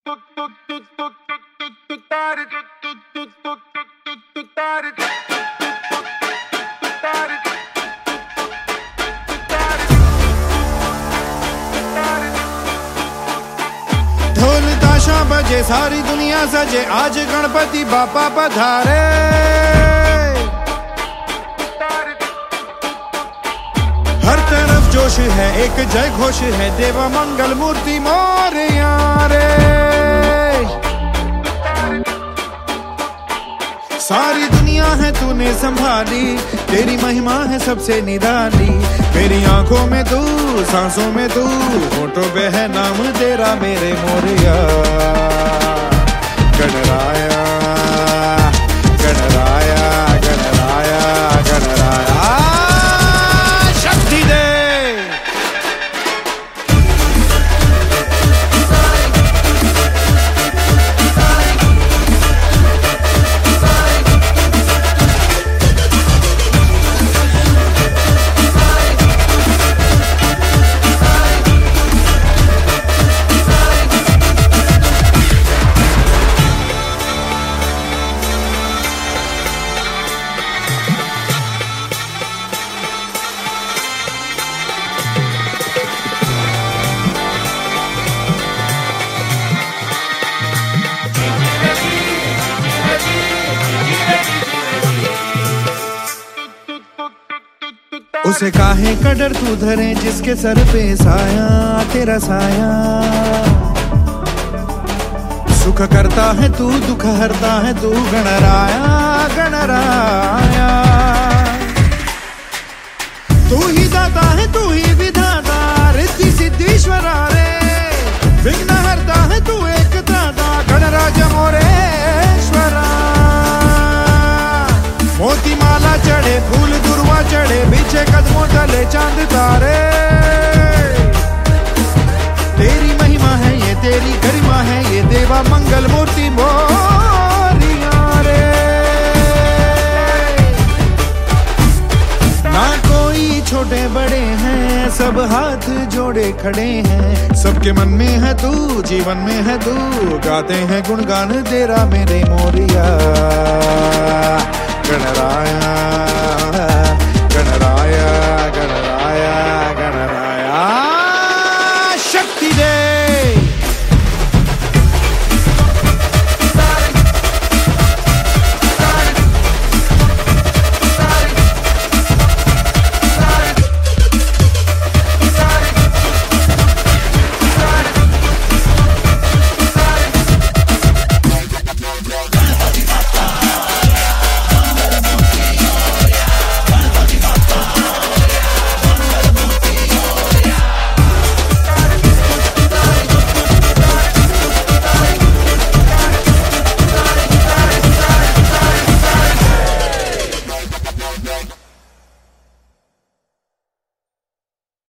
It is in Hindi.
ढोल ताशा बजे सारी दुनिया सजे, आज गणपति बापा पधारे। हर तरफ जोश है, एक जय घोष है, देवा मंगल मूर्ति मोरया रे। सारी दुनिया है तूने संभाली, तेरी महिमा है सबसे निराली। मेरी आंखों में तू, सांसों में तू, होठों पे है नाम तेरा मेरे मोरया। गणराया गणराया गणराया गणराया, शक्ति दे। उसे काहे का डर तू धरे, जिसके सर पे साया तेरा साया। सुख करता है तू, दुख हरता है तू, गणराया गणराया। तू ही दाता है, तू ही विधाता, रिद्धि सिद्धीश्वरा रे। विघ्न हरता है तू एक दाता, गणराज मोरेश्वरा। मोती माला चढ़े, फूल दुर्वा चढ़े, पीछे कदमों तले चांद तारे। तेरी महिमा है ये, तेरी गरिमा है ये, देवा मंगल मूर्ति मोरिया रे। ना कोई छोटे बड़े हैं, सब हाथ जोड़े खड़े हैं। सबके मन में है तू, जीवन में है तू, गाते हैं गुणगान तेरा मेरे मोरिया। गणराया गणराया